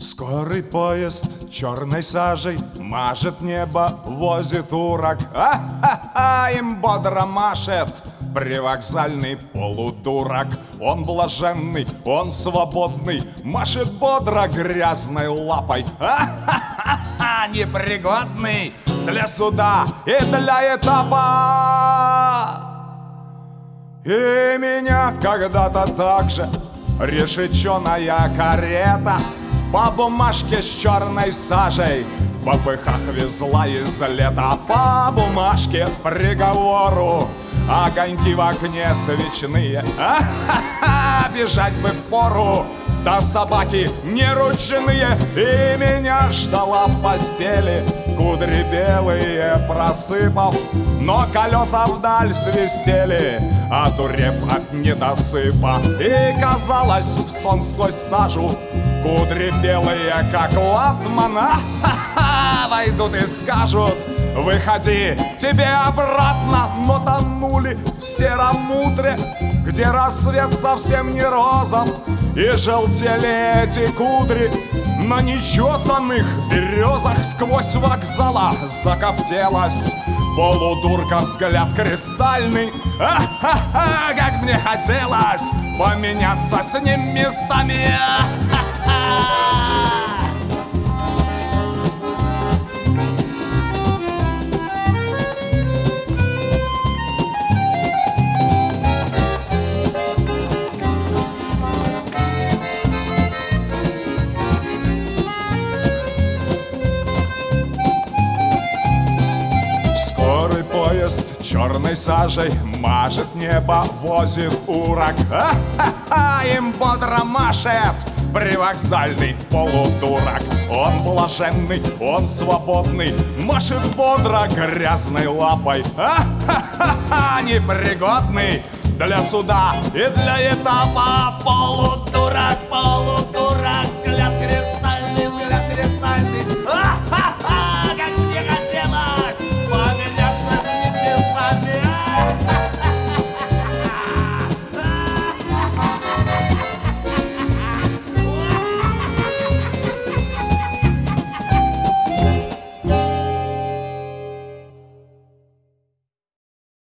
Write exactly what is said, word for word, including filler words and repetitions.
Скорый поезд черной сажей мажет небо, возит урок. А-ха-ха, им бодро машет привокзальный полудурок. Он блаженный, он свободный, машет бодро грязной лапой. А-ха-ха, непригодный для суда и для этапа. И меня когда-то так же решеченая карета по бумажке с черной сажей в попыхах везла из лета. По бумажке приговору огоньки в окне свечные. А-ха-ха, бежать бы впору, да собаки неручные. И меня ждала в постели, кудри белые просыпав, но колеса вдаль свистели, одурев от недосыпа. И казалось, в сон сквозь сажу кудри белые, как латман, а-ха-ха, войдут и скажут: выходи, тебе обратно. Но тонули в сером утре, где рассвет совсем не розов, и желтели эти кудри на нечесанных березах. Сквозь вокзала закоптелась полудурка, взгляд кристальный. А-ха-ха, как мне хотелось поменяться с ним местами. Скорый поезд черной сажей мажет небо, возит урок. А-ха-ха, им бодро машет привокзальный полудурок. Он блаженный, он свободный, машет бодро грязной лапой. А-ха-ха, непригодный для суда и для этапа. Полудурок, полудурок.